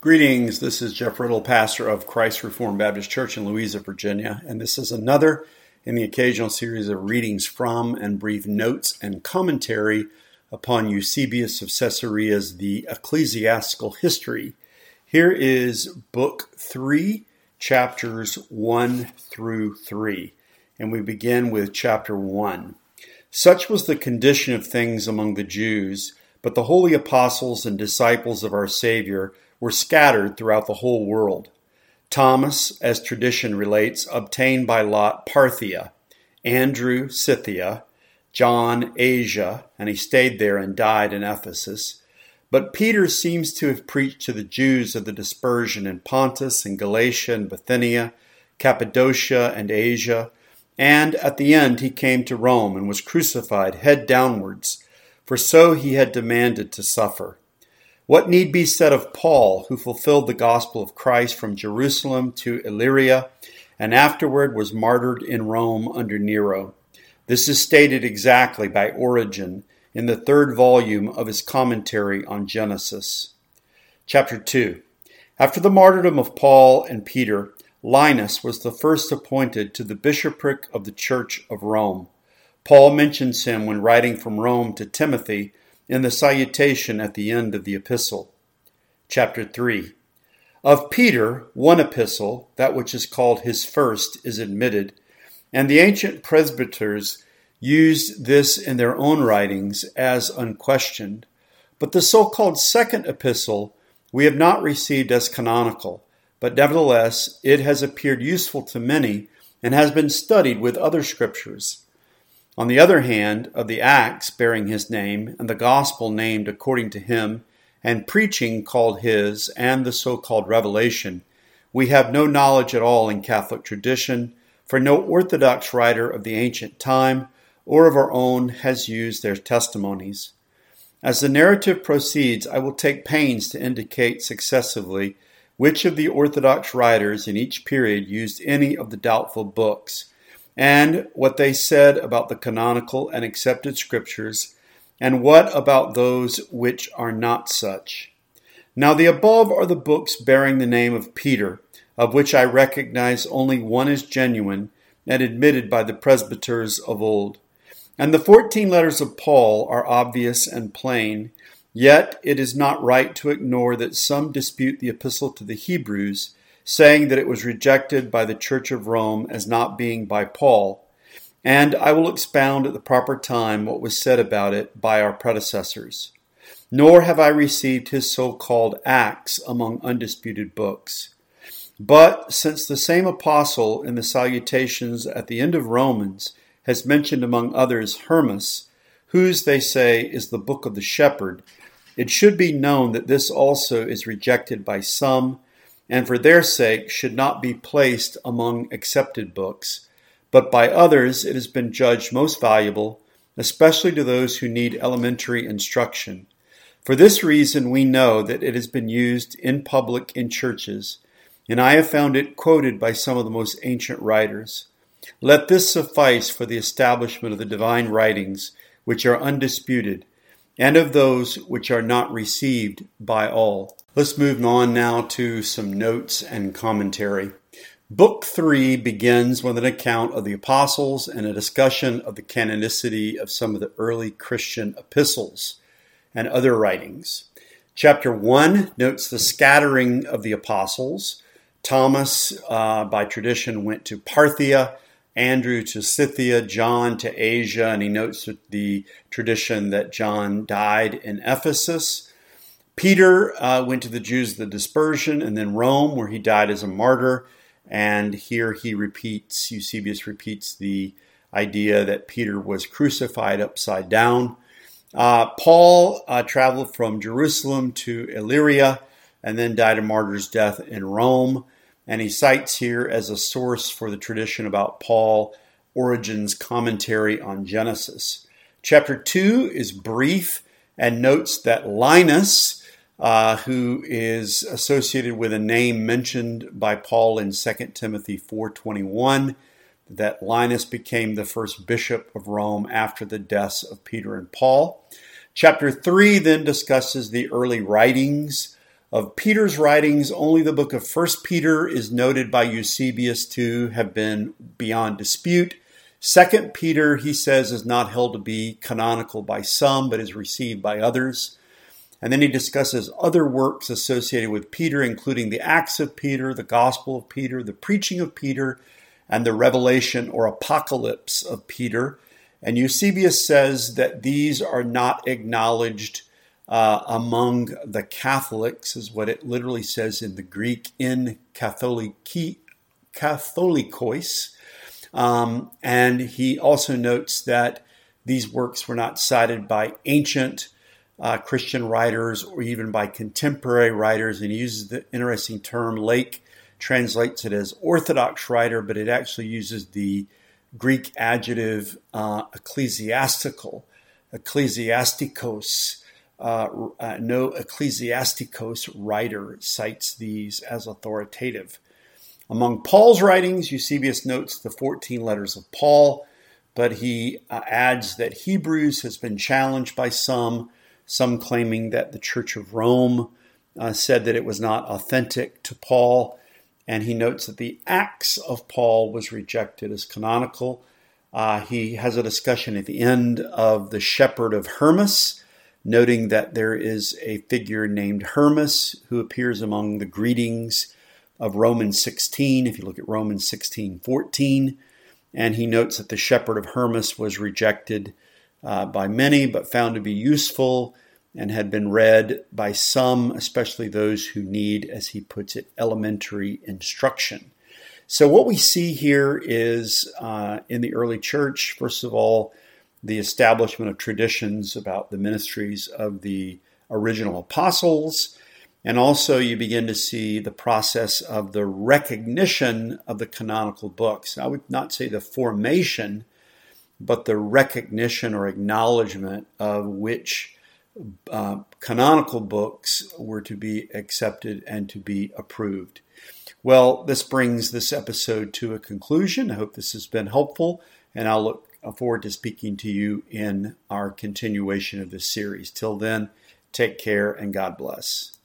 Greetings, this is Jeff Riddle, pastor of Christ Reformed Baptist Church in Louisa, Virginia, and this is another in the occasional series of readings from and brief notes and commentary upon Eusebius of Caesarea's The Ecclesiastical History. Here is Book 3, chapters 1 through 3, and we begin with chapter 1. Such was the condition of things among the Jews, but the holy apostles and disciples of our Savior were scattered throughout the whole world. Thomas, as tradition relates, obtained by lot Parthia, Andrew Scythia, John Asia, and he stayed there and died in Ephesus. But Peter seems to have preached to the Jews of the dispersion in Pontus and Galatia and Bithynia, Cappadocia and Asia, and at the end he came to Rome and was crucified head downwards, for so he had demanded to suffer. What need be said of Paul, who fulfilled the gospel of Christ from Jerusalem to Illyria, and afterward was martyred in Rome under Nero? This is stated exactly by Origen in the third volume of his commentary on Genesis. Chapter 2. After the martyrdom of Paul and Peter, Linus was the first appointed to the bishopric of the Church of Rome. Paul mentions him when writing from Rome to Timothy in the salutation at the end of the epistle. Chapter 3. Of Peter, one epistle, that which is called his first, is admitted, and the ancient presbyters used this in their own writings as unquestioned. But the so-called second epistle we have not received as canonical, but nevertheless it has appeared useful to many and has been studied with other scriptures. On the other hand, of the Acts bearing his name, and the gospel named according to him, and preaching called his, and the so-called revelation, we have no knowledge at all in Catholic tradition, for no orthodox writer of the ancient time or of our own has used their testimonies. As the narrative proceeds, I will take pains to indicate successively which of the orthodox writers in each period used any of the doubtful books, and what they said about the canonical and accepted scriptures, and what about those which are not such. Now the above are the books bearing the name of Peter, of which I recognize only one is genuine and admitted by the presbyters of old. And the 14 letters of Paul are obvious and plain, yet it is not right to ignore that some dispute the epistle to the Hebrews, saying that it was rejected by the Church of Rome as not being by Paul, and I will expound at the proper time what was said about it by our predecessors. Nor have I received his so-called Acts among undisputed books. But since the same apostle in the salutations at the end of Romans has mentioned among others Hermas, whose they say is the book of the shepherd, it should be known that this also is rejected by some, and for their sake should not be placed among accepted books, but by others it has been judged most valuable, especially to those who need elementary instruction. For this reason we know that it has been used in public in churches, and I have found it quoted by some of the most ancient writers. Let this suffice for the establishment of the divine writings, which are undisputed, and of those which are not received by all. Let's move on now to some notes and commentary. Book 3 begins with an account of the apostles and a discussion of the canonicity of some of the early Christian epistles and other writings. Chapter 1 notes the scattering of the apostles. Thomas, by tradition, went to Parthia, Andrew to Scythia, John to Asia, and he notes the tradition that John died in Ephesus. Peter went to the Jews of the dispersion, and then Rome, where he died as a martyr. And here Eusebius repeats the idea that Peter was crucified upside down. Paul traveled from Jerusalem to Illyria, and then died a martyr's death in Rome. And he cites here as a source for the tradition about Paul, Origen's commentary on Genesis. Chapter 2 is brief and notes that Linus, who is associated with a name mentioned by Paul in 2 Timothy 4:21, that Linus became the first bishop of Rome after the deaths of Peter and Paul. Chapter 3 then discusses the early writings Of Peter's writings, only the book of 1 Peter is noted by Eusebius to have been beyond dispute. 2 Peter, he says, is not held to be canonical by some, but is received by others. And then he discusses other works associated with Peter, including the Acts of Peter, the Gospel of Peter, the preaching of Peter, and the revelation or apocalypse of Peter. And Eusebius says that these are not acknowledged among the Catholics, is what it literally says in the Greek, in Catholikos. And he also notes that these works were not cited by ancient Christian writers or even by contemporary writers. And he uses the interesting term, Lake translates it as Orthodox writer, but it actually uses the Greek adjective ecclesiastikos. No ecclesiastikos writer cites these as authoritative. Among Paul's writings, Eusebius notes the 14 letters of Paul, but he adds that Hebrews has been challenged by some claiming that the Church of Rome said that it was not authentic to Paul, and he notes that the Acts of Paul was rejected as canonical. He has a discussion at the end of the shepherd of Hermas, noting that there is a figure named Hermas who appears among the greetings of Romans 16, if you look at Romans 16:14. And he notes that the shepherd of Hermas was rejected by many, but found to be useful and had been read by some, especially those who need, as he puts it, elementary instruction. So what we see here is in the early church, first of all, the establishment of traditions about the ministries of the original apostles. And also you begin to see the process of the recognition of the canonical books. I would not say the formation, but the recognition or acknowledgement of which canonical books were to be accepted and to be approved. Well, this brings this episode to a conclusion. I hope this has been helpful, and I'll look forward to speaking to you in our continuation of this series. Till then, take care and God bless.